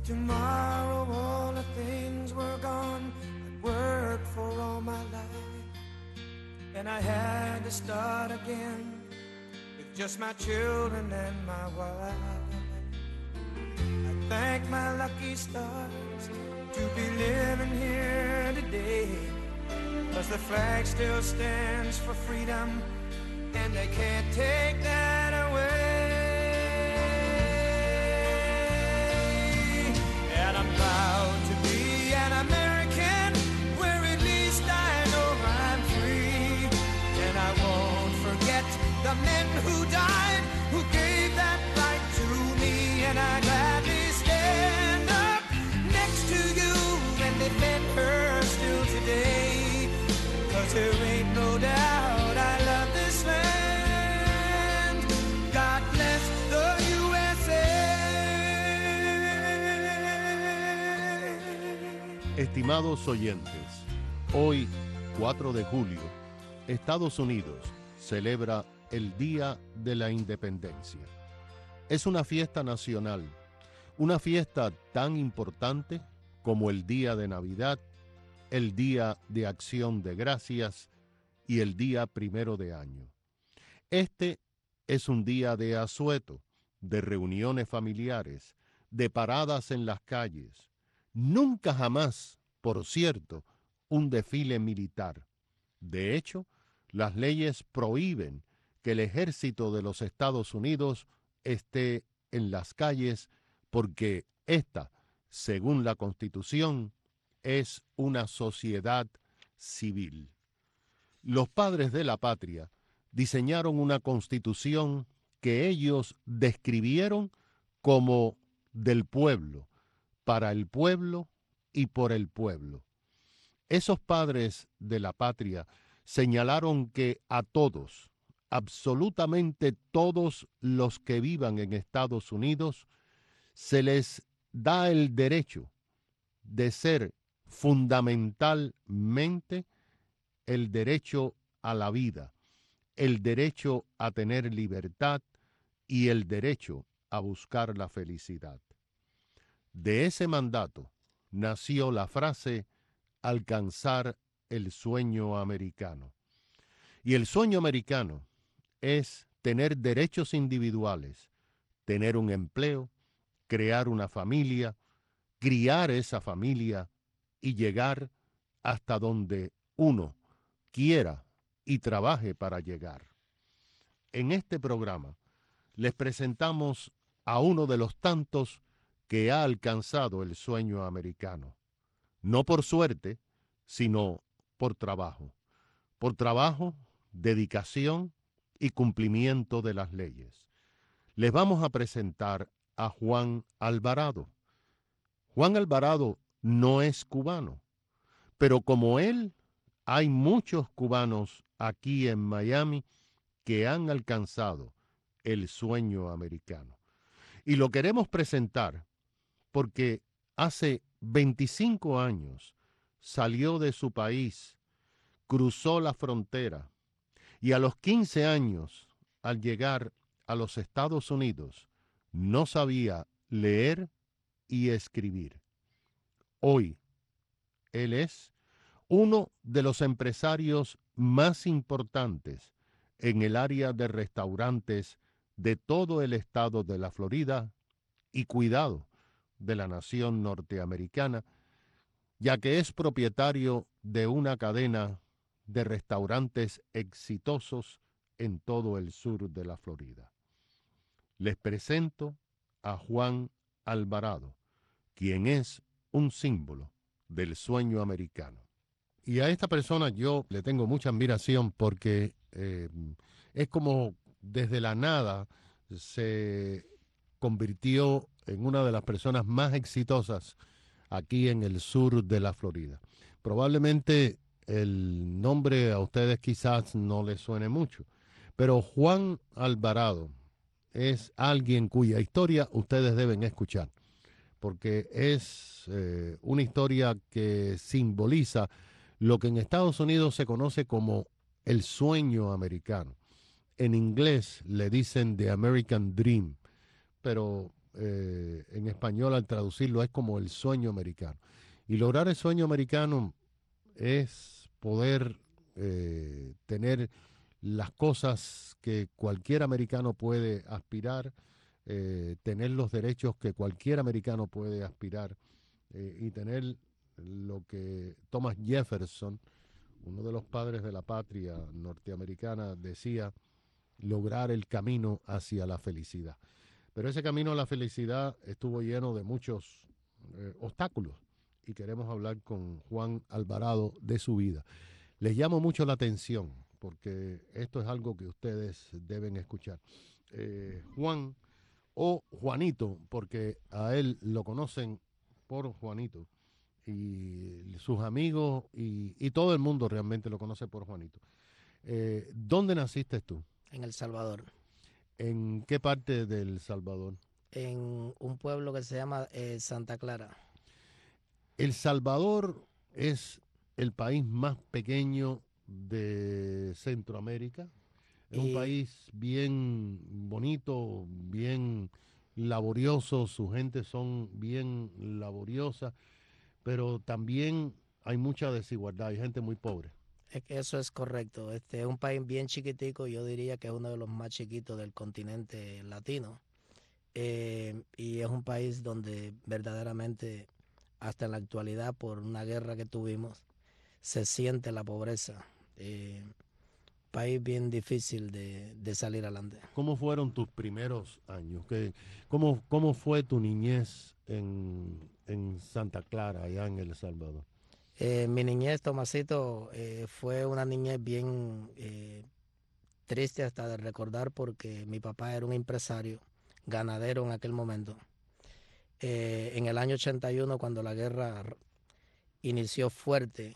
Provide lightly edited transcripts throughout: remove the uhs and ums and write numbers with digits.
tomorrow all the things were gone I'd worked for all my life, and I had to start again with just my children and my wife. I thank my lucky stars to be living here today, 'cause the flag still stands for freedom and they can't take that away. And I'm proud to be an American, where at least I know I'm free. And I won't forget the men who died, who gave that right to me. And I gladly stand up next to you and defend her still today, 'cause there ain't no doubt I love this land. God bless the USA. Estimados oyentes, hoy, 4 de julio, Estados Unidos celebra el Día de la Independencia. Es una fiesta nacional, una fiesta tan importante como el Día de Navidad, el Día de Acción de Gracias y el Día 1 de Año. Este es un día de asueto, de reuniones familiares, de paradas en las calles. Nunca jamás, por cierto, un desfile militar. De hecho, las leyes prohíben que el ejército de los Estados Unidos esté en las calles porque esta, según la Constitución, es una sociedad civil. Los padres de la patria diseñaron una Constitución que ellos describieron como del pueblo, para el pueblo y por el pueblo. Esos padres de la patria señalaron que a todos, absolutamente todos los que vivan en Estados Unidos, se les da el derecho de ser fundamentalmente el derecho a la vida, el derecho a tener libertad y el derecho a buscar la felicidad. De ese mandato nació la frase alcanzar el sueño americano. Y el sueño americano es tener derechos individuales, tener un empleo, crear una familia, criar esa familia y llegar hasta donde uno quiera y trabaje para llegar. En este programa les presentamos a uno de los tantos que ha alcanzado el sueño americano. No por suerte, sino por trabajo. Por trabajo, dedicación y cumplimiento de las leyes. Les vamos a presentar a Juan Alvarado. Juan Alvarado no es cubano, pero como él, hay muchos cubanos aquí en Miami que han alcanzado el sueño americano. Y lo queremos presentar porque hace 25 años salió de su país, cruzó la frontera y a los 15 años, al llegar a los Estados Unidos, no sabía leer y escribir. Hoy, él es uno de los empresarios más importantes en el área de restaurantes de todo el estado de la Florida y cuidado de la nación norteamericana, ya que es propietario de una cadena de restaurantes exitosos en todo el sur de la Florida. Les presento a Juan Alvarado, quien es un símbolo del sueño americano. Y a esta persona yo le tengo mucha admiración porque es como desde la nada se convirtió en una de las personas más exitosas aquí en el sur de la Florida. Probablemente el nombre a ustedes quizás no les suene mucho, pero Juan Alvarado es alguien cuya historia ustedes deben escuchar, porque es una historia que simboliza lo que en Estados Unidos se conoce como el sueño americano. En inglés le dicen The American Dream, pero en español al traducirlo es como el sueño americano. Y lograr el sueño americano es poder tener las cosas que cualquier americano puede aspirar, tener los derechos que cualquier americano puede aspirar y tener lo que Thomas Jefferson, uno de los padres de la patria norteamericana, decía, lograr el camino hacia la felicidad. Pero ese camino a la felicidad estuvo lleno de muchos obstáculos y queremos hablar con Juan Alvarado de su vida. Les llamo mucho la atención porque esto es algo que ustedes deben escuchar. Juan o Juanito, porque a él lo conocen por Juanito y sus amigos y todo el mundo realmente lo conoce por Juanito. ¿Dónde naciste tú? En El Salvador, ¿En qué parte del Salvador? en un pueblo que se llama Santa Clara. El Salvador es el país más pequeño de Centroamérica. Es un país bien bonito, bien laborioso, su gente son bien laboriosa, pero también hay mucha desigualdad, hay gente muy pobre. Eso es correcto. Este es un país bien chiquitico, yo diría que es uno de los más chiquitos del continente latino. Y es un país donde verdaderamente, hasta en la actualidad, por una guerra que tuvimos, se siente la pobreza. País bien difícil de salir adelante. ¿Cómo fueron tus primeros años? ¿Cómo fue tu niñez en Santa Clara, allá en El Salvador? Mi niñez, Tomasito, fue una niñez bien triste hasta de recordar porque mi papá era un empresario, ganadero en aquel momento. En el año 81, cuando la guerra inició fuerte,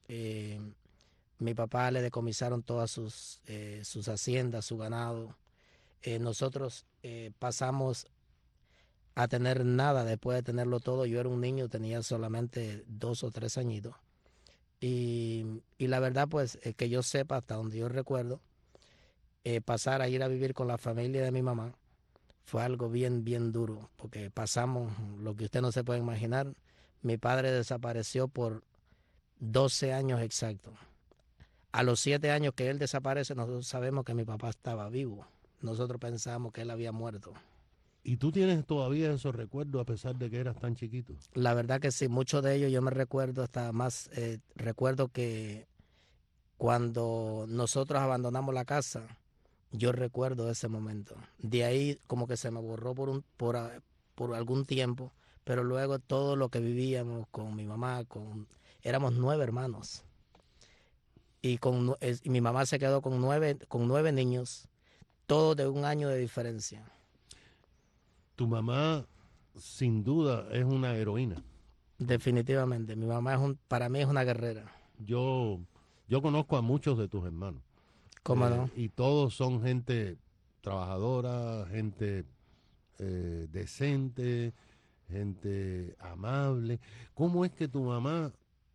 mi papá le decomisaron todas sus haciendas, su ganado. Nosotros pasamos a tener nada después de tenerlo todo. Yo era un niño, tenía solamente 2 o 3 añitos. Y la verdad, pues, que yo sepa, hasta donde yo recuerdo, pasar a ir a vivir con la familia de mi mamá fue algo bien, bien duro, porque pasamos lo que usted no se puede imaginar. Mi padre desapareció por 12 años exactos. A los 7 años que él desaparece, nosotros sabemos que mi papá estaba vivo. Nosotros pensábamos que él había muerto. ¿Y tú tienes todavía esos recuerdos a pesar de que eras tan chiquito? La verdad que sí, muchos de ellos yo me recuerdo, hasta más, recuerdo que cuando nosotros abandonamos la casa, yo recuerdo ese momento. De ahí como que se me borró por algún tiempo, pero luego todo lo que vivíamos con mi mamá, éramos 9 hermanos. Y mi mamá se quedó con 9 niños, todos de 1 año de diferencia. Tu mamá, sin duda, es una heroína. Definitivamente, mi mamá para mí es una guerrera. Yo conozco a muchos de tus hermanos. ¿Cómo no? Y todos son gente trabajadora, gente decente, gente amable. ¿Cómo es que tu mamá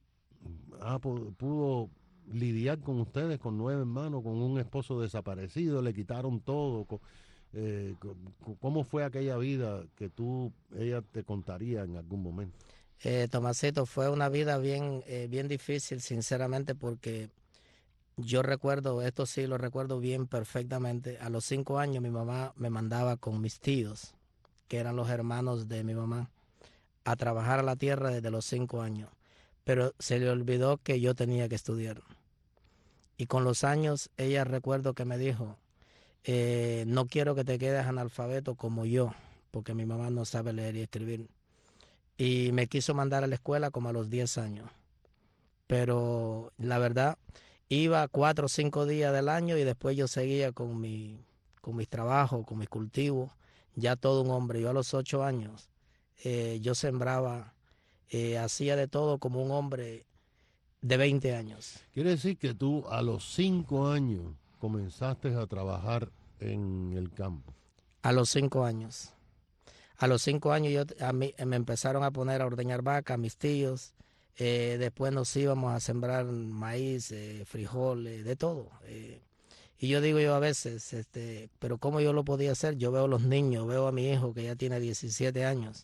pudo lidiar con ustedes, con 9 hermanos, con un esposo desaparecido, le quitaron todo? ¿Cómo fue aquella vida que ella te contaría en algún momento? Tomasito, fue una vida bien, bien difícil, sinceramente, porque yo recuerdo, esto sí lo recuerdo bien perfectamente. A los 5 años mi mamá me mandaba con mis tíos, que eran los hermanos de mi mamá, a trabajar a la tierra desde los 5 años. Pero se le olvidó que yo tenía que estudiar. Y con los años ella recuerdo que me dijo, no quiero que te quedes analfabeto como yo, porque mi mamá no sabe leer y escribir. Y me quiso mandar a la escuela como a los 10 años. Pero la verdad, iba 4 o 5 días del año y después yo seguía con mis trabajos, con mis cultivos, ya todo un hombre. Yo a los 8 años, yo sembraba, hacía de todo como un hombre de 20 años. Quiere decir que tú a los 5 años comenzaste a trabajar en el campo. A los 5 años. A los 5 años a mí, me empezaron a poner a ordeñar vacas, mis tíos. Después nos íbamos a sembrar maíz, frijoles, de todo. Y yo digo yo a veces, pero ¿cómo yo lo podía hacer? Yo veo los niños, veo a mi hijo que ya tiene 17 años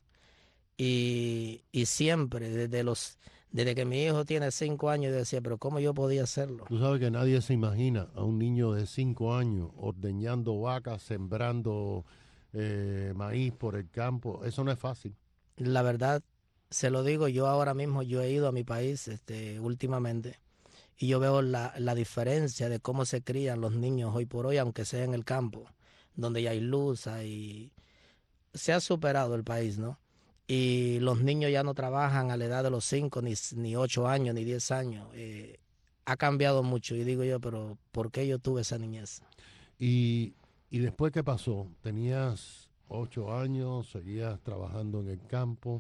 y siempre, desde que mi hijo tiene 5 años, yo decía, pero ¿cómo yo podía hacerlo? Tú sabes que nadie se imagina a un niño de 5 años ordeñando vacas, sembrando maíz por el campo. Eso no es fácil. La verdad, se lo digo, yo ahora mismo, yo he ido a mi país últimamente y yo veo la diferencia de cómo se crían los niños hoy por hoy, aunque sea en el campo, donde ya hay luz, se ha superado el país, ¿no? Y los niños ya no trabajan a la edad de los 5, ni 8 años, ni 10 años. Ha cambiado mucho y digo yo, pero ¿por qué yo tuve esa niñez? Y, y después, ¿qué pasó? Tenías 8 años, seguías trabajando en el campo.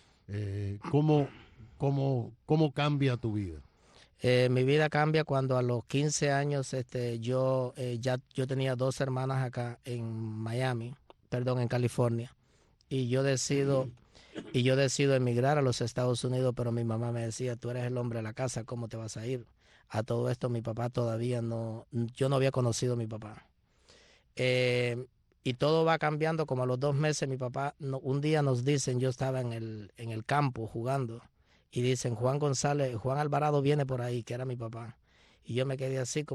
¿Cómo cambia tu vida? Mi vida cambia cuando a los 15 años yo tenía 2 hermanas acá en Miami, perdón, en California, y yo decido emigrar a los Estados Unidos, pero mi mamá me decía, tú eres el hombre de la casa, ¿cómo te vas a ir? A todo esto mi papá todavía no, yo no había conocido a mi papá. Eh, y todo va cambiando como a los 2 meses mi papá, un día nos dicen, yo estaba en el campo jugando y dicen, Juan Alvarado viene por ahí, que era mi papá. Y yo me quedé así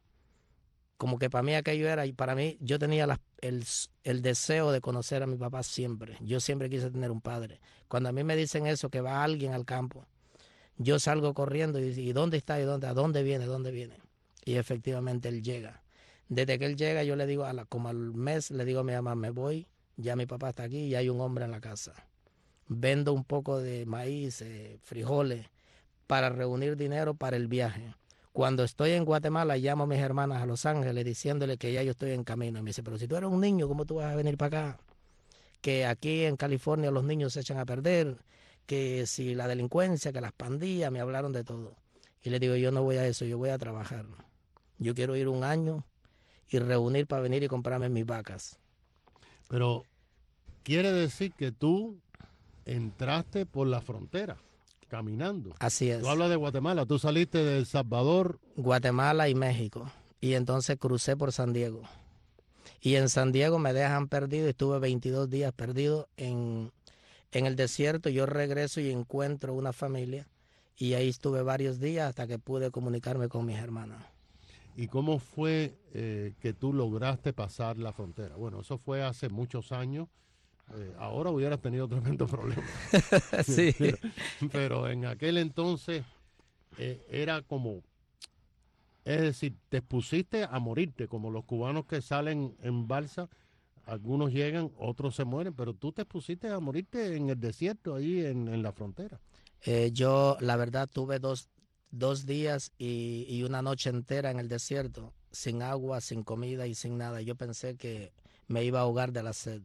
como que para mí aquello era, y para mí yo tenía el deseo de conocer a mi papá siempre. Yo siempre quise tener un padre. Cuando a mí me dicen eso, que va alguien al campo, yo salgo corriendo y digo, ¿y dónde está? ¿A dónde viene? ¿Dónde viene? Y efectivamente él llega. Desde que él llega, yo le digo, como al mes, le digo a mi mamá, me voy, ya mi papá está aquí y hay un hombre en la casa. Vendo un poco de maíz, frijoles, para reunir dinero para el viaje. Cuando estoy en Guatemala, llamo a mis hermanas a Los Ángeles diciéndole que ya yo estoy en camino. Y me dice, pero si tú eres un niño, ¿cómo tú vas a venir para acá? Que aquí en California los niños se echan a perder, que si la delincuencia, que las pandillas, me hablaron de todo. Y le digo, yo no voy a eso, yo voy a trabajar. Yo quiero ir un año y reunir para venir y comprarme mis vacas. Pero quiere decir que tú entraste por la frontera, caminando. Así es. Tú hablas de Guatemala, tú saliste de El Salvador. Guatemala y México. Y entonces crucé por San Diego. Y en San Diego me dejan perdido y estuve 22 días perdido en el desierto. Yo regreso y encuentro una familia y ahí estuve varios días hasta que pude comunicarme con mis hermanas. ¿Y cómo fue que tú lograste pasar la frontera? Bueno, eso fue hace muchos años. Ahora hubieras tenido tremendo problema. Sí. Pero en aquel entonces era como, es decir, te pusiste a morirte, como los cubanos que salen en balsa. Algunos llegan, otros se mueren, pero tú te pusiste a morirte en el desierto, ahí en la frontera. Yo, la verdad, tuve dos días y una noche entera en el desierto, sin agua, sin comida y sin nada. Yo pensé que me iba a ahogar de la sed.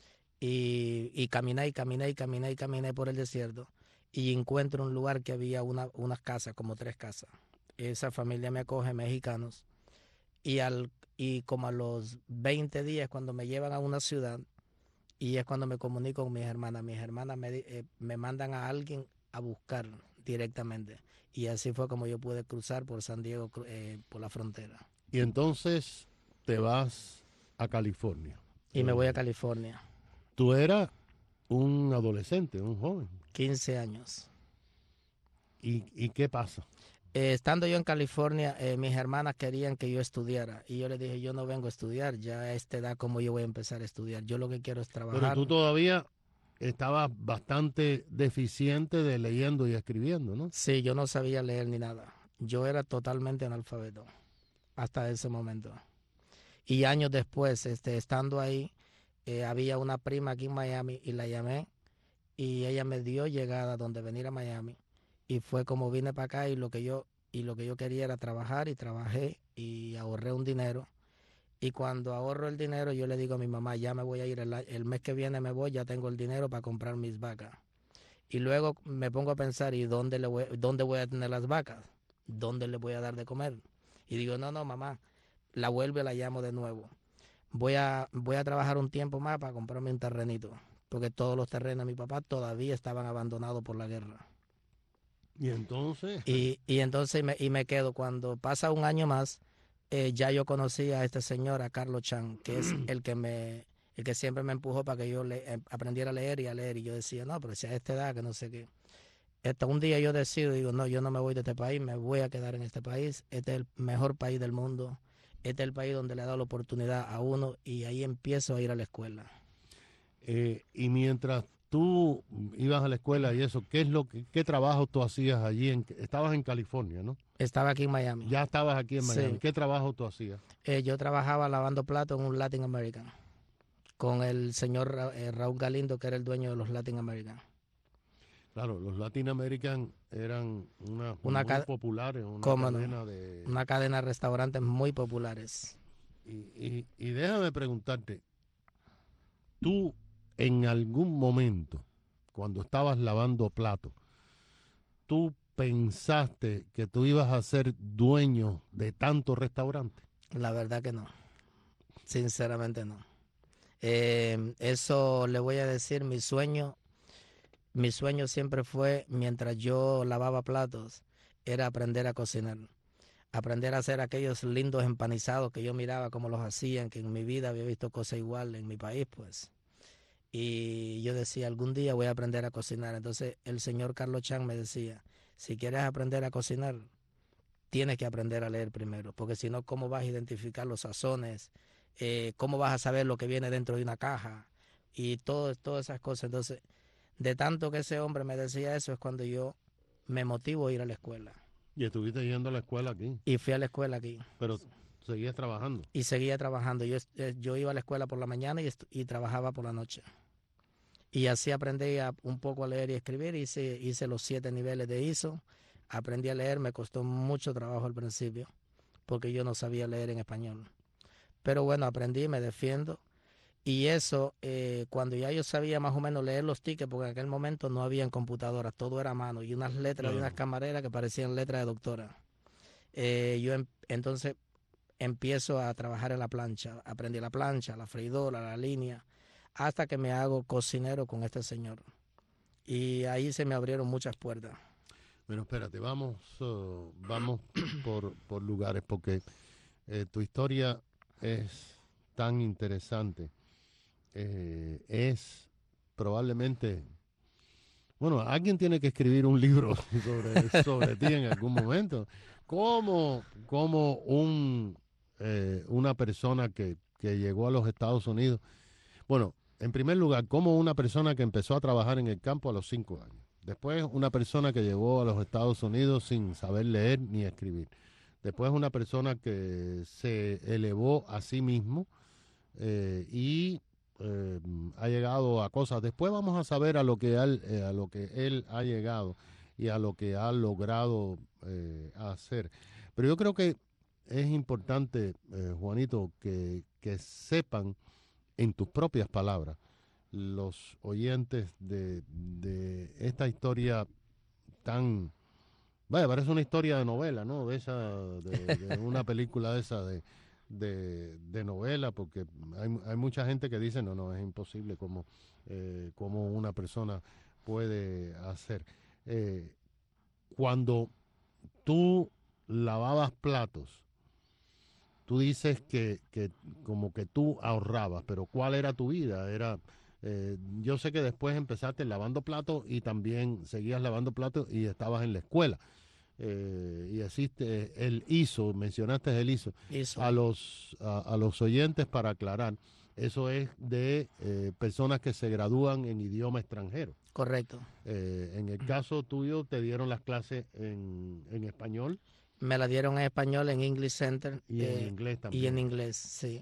Y caminé y caminé y caminé y caminé por el desierto y encuentro un lugar que había unas casas, como 3 casas. Esa familia me acoge, mexicanos, y como a los 20 días cuando me llevan a una ciudad y es cuando me comunico con mis hermanas. Mis hermanas me mandan a alguien a buscar directamente y así fue como yo pude cruzar por San Diego, por la frontera. Y entonces te vas a California. Y me voy a California. Tú eras un adolescente, un joven. 15 años. ¿Y qué pasa? Estando yo en California, mis hermanas querían que yo estudiara y yo les dije, yo no vengo a estudiar, ya a esta edad como yo voy a empezar a estudiar, yo lo que quiero es trabajar. Pero tú todavía estabas bastante deficiente de leyendo y escribiendo, ¿no? Sí, yo no sabía leer ni nada, yo era totalmente analfabeto hasta ese momento. Y años después, estando ahí, había una prima aquí en Miami y la llamé y ella me dio llegada donde venir a Miami. Y fue como vine para acá y lo que yo quería era trabajar y trabajé y ahorré un dinero. Y cuando ahorro el dinero yo le digo a mi mamá, ya me voy a ir, el mes que viene me voy, ya tengo el dinero para comprar mis vacas. Y luego me pongo a pensar, ¿y dónde voy a tener las vacas? ¿Dónde le voy a dar de comer? Y digo, no, mamá, la vuelvo y la llamo de nuevo. Voy a trabajar un tiempo más para comprarme un terrenito, porque todos los terrenos de mi papá todavía estaban abandonados por la guerra. Y entonces... Y entonces me quedo. Cuando pasa un año más, ya yo conocía a este señor, a Carlos Chan, que es el que siempre me empujó para que yo aprendiera a leer y a leer. Y yo decía, no, pero si a esta edad, que no sé qué. Hasta un día yo decido, digo, no, yo no me voy de este país, me voy a quedar en este país. Este es el mejor país del mundo. Este es el país donde le ha dado la oportunidad a uno y ahí empiezo a ir a la escuela. Y mientras tú ibas a la escuela y eso, ¿qué trabajo tú hacías allí? Estabas en California, ¿no? Estaba aquí en Miami. Ya estabas aquí en Miami. Sí. ¿Qué trabajo tú hacías? Yo trabajaba lavando platos en un Latin American con el señor Raúl Galindo, que era el dueño de los Latin American. Claro, los Latin American eran muy populares, una cadena de restaurantes muy populares. Y déjame preguntarte, tú en algún momento, cuando estabas lavando platos, ¿tú pensaste que tú ibas a ser dueño de tantos restaurantes? La verdad que no, sinceramente no. Eso le voy a decir, mi sueño siempre fue, mientras yo lavaba platos, era aprender a cocinar. Aprender a hacer aquellos lindos empanizados que yo miraba cómo los hacían, que en mi vida había visto cosa igual en mi país, pues. Y yo decía, algún día voy a aprender a cocinar. Entonces el señor Carlos Chan me decía, si quieres aprender a cocinar, tienes que aprender a leer primero, porque si no, ¿cómo vas a identificar los sazones? ¿Cómo vas a saber lo que viene dentro de una caja? Y todas esas cosas. Entonces, de tanto que ese hombre me decía eso, es cuando yo me motivo a ir a la escuela. Y estuviste yendo a la escuela aquí. Y fui a la escuela aquí. Pero seguías trabajando. Y seguía trabajando. Yo iba a la escuela por la mañana y trabajaba por la noche. Y así aprendí un poco a leer y escribir. Hice los 7 niveles de ISO. Aprendí a leer. Me costó mucho trabajo al principio porque yo no sabía leer en español. Pero bueno, aprendí, me defiendo. Y eso, cuando ya yo sabía más o menos leer los tickets, porque en aquel momento no habían computadoras, todo era a mano, y unas letras de unas camareras que parecían letras de doctora. Entonces empiezo a trabajar en la plancha, aprendí la plancha, la freidora, la línea, hasta que me hago cocinero con este señor. Y ahí se me abrieron muchas puertas. Bueno, espérate, vamos por lugares, porque tu historia es tan interesante. Es probablemente, bueno, alguien tiene que escribir un libro sobre ti en algún momento. ¿Cómo una persona que llegó a los Estados Unidos, bueno, en primer lugar, como una persona que empezó a trabajar en el campo a los 5 años, después una persona que llegó a los Estados Unidos sin saber leer ni escribir, después una persona que se elevó a sí mismo y ha llegado a cosas. Después vamos a saber a lo que él ha llegado y a lo que ha logrado hacer. Pero yo creo que es importante, Juanito, que sepan en tus propias palabras los oyentes de esta historia tan... Vaya, parece una historia de novela, ¿no? De una película de esa de novela, porque hay mucha gente que dice, no, es imposible como una persona puede hacer. Cuando tú lavabas platos, tú dices que como que tú ahorrabas, pero ¿cuál era tu vida? Yo sé que después empezaste lavando platos y también seguías lavando platos y estabas en la escuela. Y existe el ISO, mencionaste el ISO. A los oyentes, para aclarar, eso es de personas que se gradúan en idioma extranjero. Correcto. En el caso tuyo, ¿te dieron las clases en español? Me la dieron en español en English Center. Y en inglés también. Y en inglés, sí.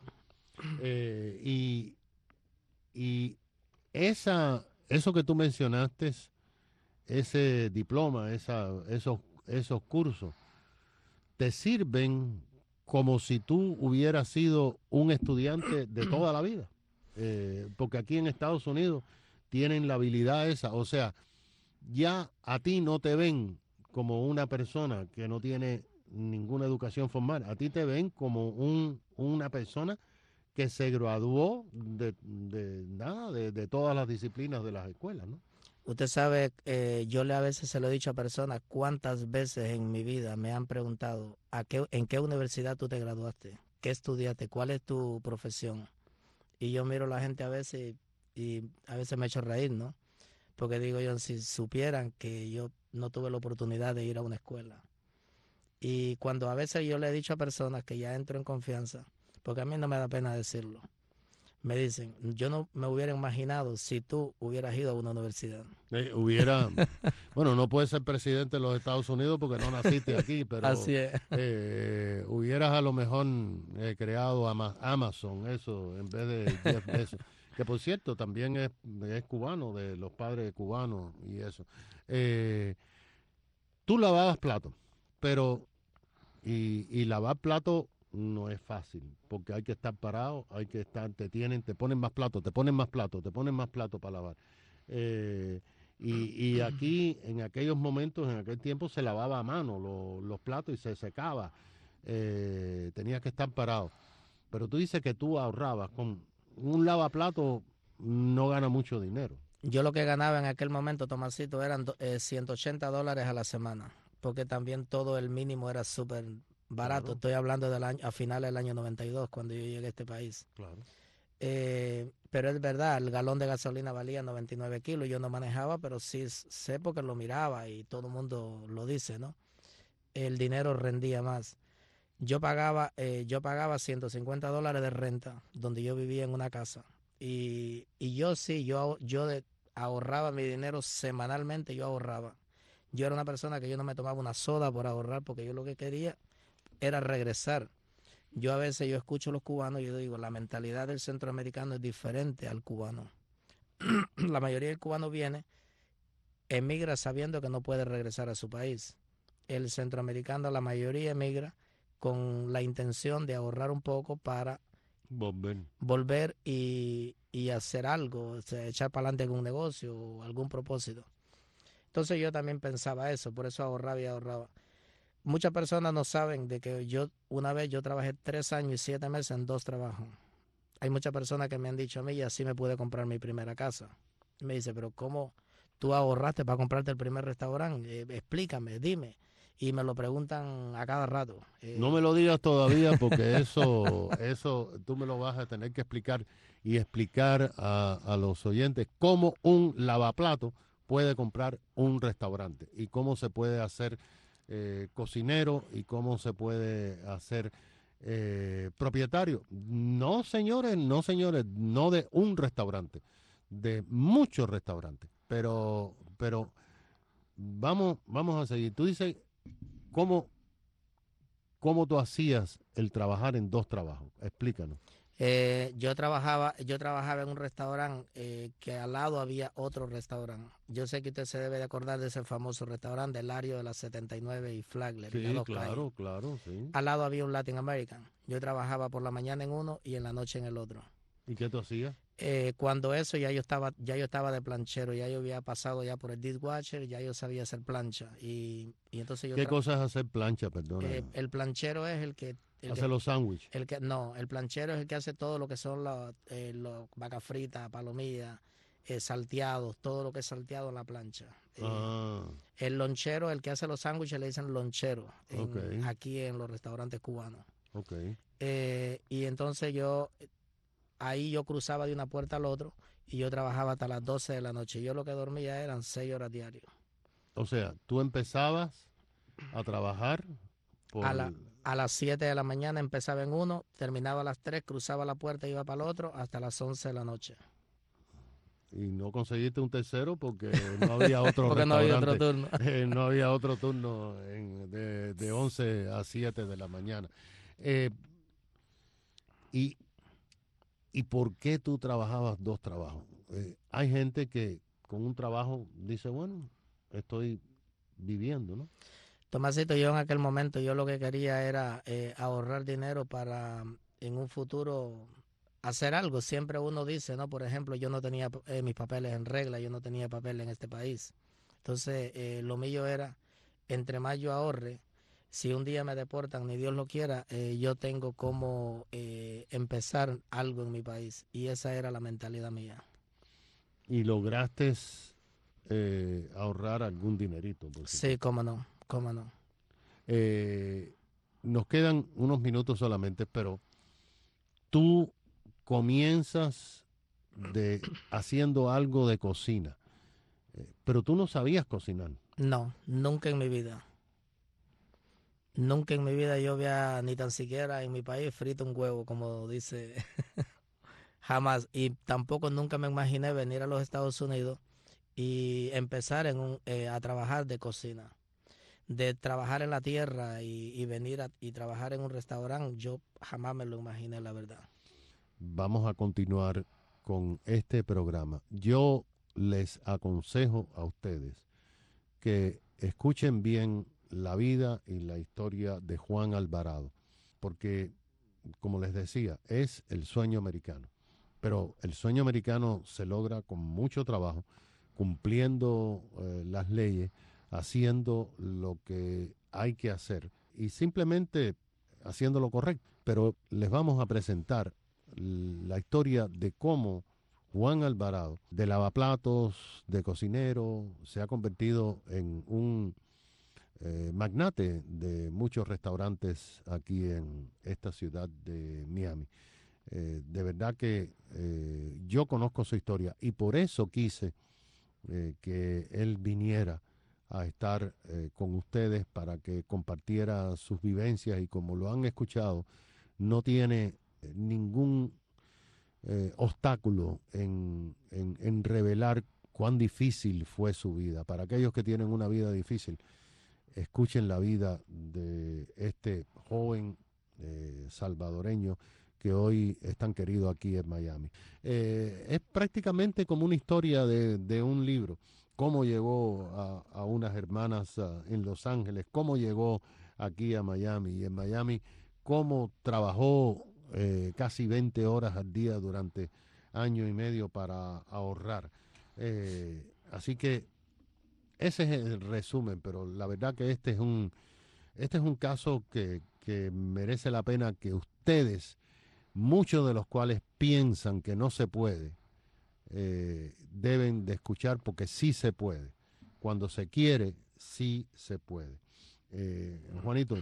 Y eso que tú mencionaste, ese diploma, esos cursos, te sirven como si tú hubieras sido un estudiante de toda la vida. Porque aquí en Estados Unidos tienen la habilidad esa. O sea, ya a ti no te ven como una persona que no tiene ninguna educación formal. A ti te ven como una persona que se graduó de todas las disciplinas de las escuelas, ¿no? Usted sabe, yo a veces se lo he dicho a personas, cuántas veces en mi vida me han preguntado en qué universidad tú te graduaste, qué estudiaste, cuál es tu profesión. Y yo miro a la gente a veces y a veces me echo a reír, ¿no? Porque digo yo, si supieran que yo no tuve la oportunidad de ir a una escuela. Y cuando a veces yo le he dicho a personas que ya entro en confianza, porque a mí no me da pena decirlo, me dicen, yo no me hubiera imaginado si tú hubieras ido a una universidad. Hubiera, bueno, no puedes ser presidente de los Estados Unidos porque no naciste aquí, pero Así es. hubieras a lo mejor creado Amazon, eso, en vez de Jeff Bezos, que por cierto también es cubano, de los padres cubanos y eso. Tú lavabas platos, pero y lavar platos no es fácil, porque hay que estar parado, hay que estar, te ponen más platos, te ponen más platos, te ponen más platos para lavar. Eh, y aquí, en aquellos momentos, en aquel tiempo, se lavaba a mano los platos y se secaba. Tenías que estar parado. Pero tú dices que tú ahorrabas. Con un lavaplato no gana mucho dinero. Yo lo que ganaba en aquel momento, Tomasito, eran $180 a la semana, porque también todo el mínimo era súper barato. Claro, Estoy hablando del año, a finales del año 92, cuando yo llegué a este país. claro. Pero es verdad, el galón de gasolina valía 99 kilos. Yo no manejaba, pero sí sé porque lo miraba y todo el mundo lo dice, ¿no? El dinero rendía más. Yo pagaba $150 de renta, donde yo vivía en una casa. Y yo sí, ahorraba mi dinero semanalmente, yo ahorraba. Yo era una persona que yo no me tomaba una soda por ahorrar, porque yo lo que quería era regresar. Yo a veces yo escucho a los cubanos y yo digo, la mentalidad del centroamericano es diferente al cubano. La mayoría del cubano viene, emigra sabiendo que no puede regresar a su país. El centroamericano, la mayoría emigra con la intención de ahorrar un poco para Volver. volver y hacer algo, o sea, echar para adelante algún negocio o algún propósito. Entonces yo también pensaba eso, por eso ahorraba y ahorraba. Muchas personas no saben de que una vez yo trabajé 3 años y 7 meses en 2 trabajos. Hay muchas personas que me han dicho a mí y así me pude comprar mi primera casa. Me dice, pero ¿cómo tú ahorraste para comprarte el primer restaurante? Explícame, dime. Y me lo preguntan a cada rato. No me lo digas todavía porque eso tú me lo vas a tener que explicar y explicar a los oyentes cómo un lavaplato puede comprar un restaurante y cómo se puede hacer cocinero y cómo se puede hacer propietario. No, señores, no de un restaurante, de muchos restaurantes. Pero vamos a seguir. Tú dices, ¿cómo, cómo tú hacías el trabajar en dos trabajos? Explícanos. Yo trabajaba en un restaurante que al lado había otro restaurante. Yo sé que usted se debe de acordar de ese famoso restaurante del área de la 79 y Flagler y la Sí, 2 claro, calle. claro, sí. Al lado había un Latin American. Yo trabajaba por la mañana en uno y en la noche en el otro. ¿Y qué tú hacías? Cuando eso ya yo estaba de planchero, ya yo había pasado ya por el dishwasher, ya yo sabía hacer plancha y entonces ¿Qué cosa es hacer plancha, perdona? el planchero es Hacer los sándwiches. el planchero es el que hace todo lo que son los vacas fritas, palomillas, salteados, todo lo que es salteado en la plancha. Ah, El lonchero, el que hace los sándwiches, le dicen lonchero ok, aquí en los restaurantes cubanos. ok. Y entonces ahí yo cruzaba de una puerta al otro y yo trabajaba hasta las 12 de la noche. Yo lo que dormía eran 6 horas diarias. O sea, tú empezabas a trabajar A, por... la, a las 7 de la mañana empezaba en uno, terminaba a las 3, cruzaba la puerta, iba para el otro hasta las 11 de la noche. Y no conseguiste un tercero porque no había otro Porque no había otro restaurante. turno. No había otro turno de 11 a 7 de la mañana. Eh, y, ¿Y por qué tú trabajabas dos trabajos? Hay gente que con un trabajo dice, bueno, estoy viviendo, ¿no? Tomasito, yo en aquel momento yo lo que quería era ahorrar dinero para en un futuro hacer algo. Siempre uno dice, ¿no? Por ejemplo, yo no tenía mis papeles en regla, yo no tenía papel en este país. Entonces, lo mío era, entre más yo ahorre, si un día me deportan, ni Dios lo quiera, yo tengo como empezar algo en mi país. Y esa era la mentalidad mía. Y lograste ahorrar algún dinerito, por Sí, supuesto. cómo no, cómo no. Nos quedan unos minutos solamente, pero tú comienzas haciendo algo de cocina, pero tú no sabías cocinar. No, nunca en mi vida. Nunca en mi vida yo había ni tan siquiera en mi país frito un huevo, como dice, jamás. Y tampoco nunca me imaginé venir a los Estados Unidos y empezar a trabajar de cocina, de trabajar en la tierra y venir y trabajar en un restaurante. Yo jamás me lo imaginé, la verdad. Vamos a continuar con este programa. Yo les aconsejo a ustedes que escuchen bien la vida y la historia de Juan Alvarado, porque, como les decía, es el sueño americano. Pero el sueño americano se logra con mucho trabajo, cumpliendo las leyes, haciendo lo que hay que hacer y simplemente haciendo lo correcto. Pero les vamos a presentar la historia de cómo Juan Alvarado, de lavaplatos, de cocinero, se ha convertido en un magnate de muchos restaurantes aquí en esta ciudad de Miami. De verdad que yo conozco su historia y por eso quise que él viniera a estar con ustedes para que compartiera sus vivencias y como lo han escuchado, no tiene ningún obstáculo en revelar cuán difícil fue su vida. Para aquellos que tienen una vida difícil, escuchen la vida de este joven salvadoreño que hoy es tan querido aquí en Miami. Es prácticamente como una historia de un libro. Cómo llegó a unas hermanas en Los Ángeles, cómo llegó aquí a Miami y en Miami cómo trabajó casi 20 horas al día durante año y medio para ahorrar. Así que ese es el resumen, pero la verdad que este es un caso que merece la pena que ustedes, muchos de los cuales piensan que no se puede, deben de escuchar porque sí se puede. Cuando se quiere, sí se puede. Juanito,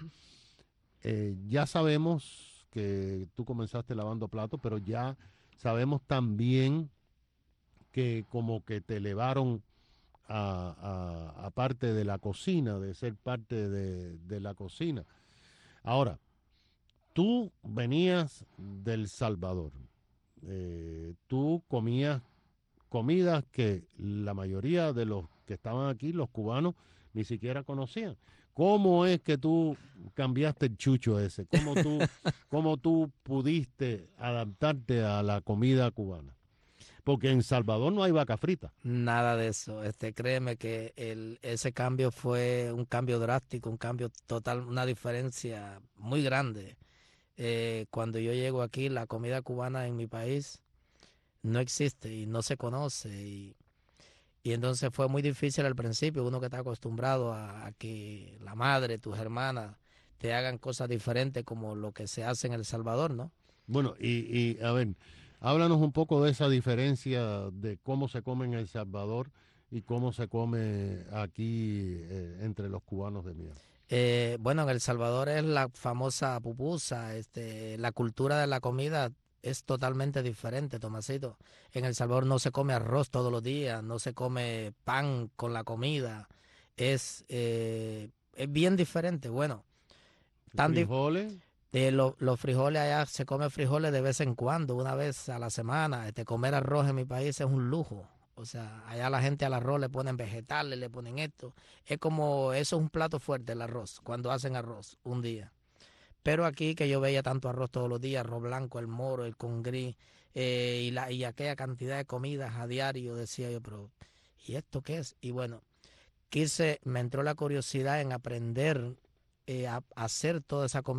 ya sabemos que tú comenzaste lavando platos, pero ya sabemos también que como que te elevaron a parte de la cocina, de ser parte de la cocina. Ahora, tú venías del Salvador, tú comías comidas que la mayoría de los que estaban aquí, los cubanos, ni siquiera conocían. ¿Cómo es que tú cambiaste el chucho ese? Cómo tú pudiste adaptarte a la comida cubana? Porque en Salvador no hay vaca frita. Nada de eso. Créeme que ese cambio fue un cambio drástico, un cambio total, una diferencia muy grande. Cuando yo llego aquí, la comida cubana en mi país no existe y no se conoce. Y entonces fue muy difícil al principio, uno que está acostumbrado a que la madre, tus hermanas, te hagan cosas diferentes como lo que se hace en El Salvador, ¿no? Bueno, a ver, háblanos un poco de esa diferencia de cómo se come en El Salvador y cómo se come aquí entre los cubanos de Miami. Bueno, en El Salvador es la famosa pupusa, la cultura de la comida es totalmente diferente, Tomasito. En El Salvador no se come arroz todos los días, no se come pan con la comida, es bien diferente. Bueno, tan di- Frijoles, los frijoles allá se come frijoles de vez en cuando, una vez a la semana. Comer arroz en mi país es un lujo. O sea, allá la gente al arroz le ponen vegetales, le ponen esto. Eso es un plato fuerte el arroz, cuando hacen arroz un día. Pero aquí que yo veía tanto arroz todos los días, arroz blanco, el moro, el con gris, y aquella cantidad de comidas a diario, decía yo, pero ¿y esto qué es? Y bueno, me entró la curiosidad en aprender a hacer toda esa comida.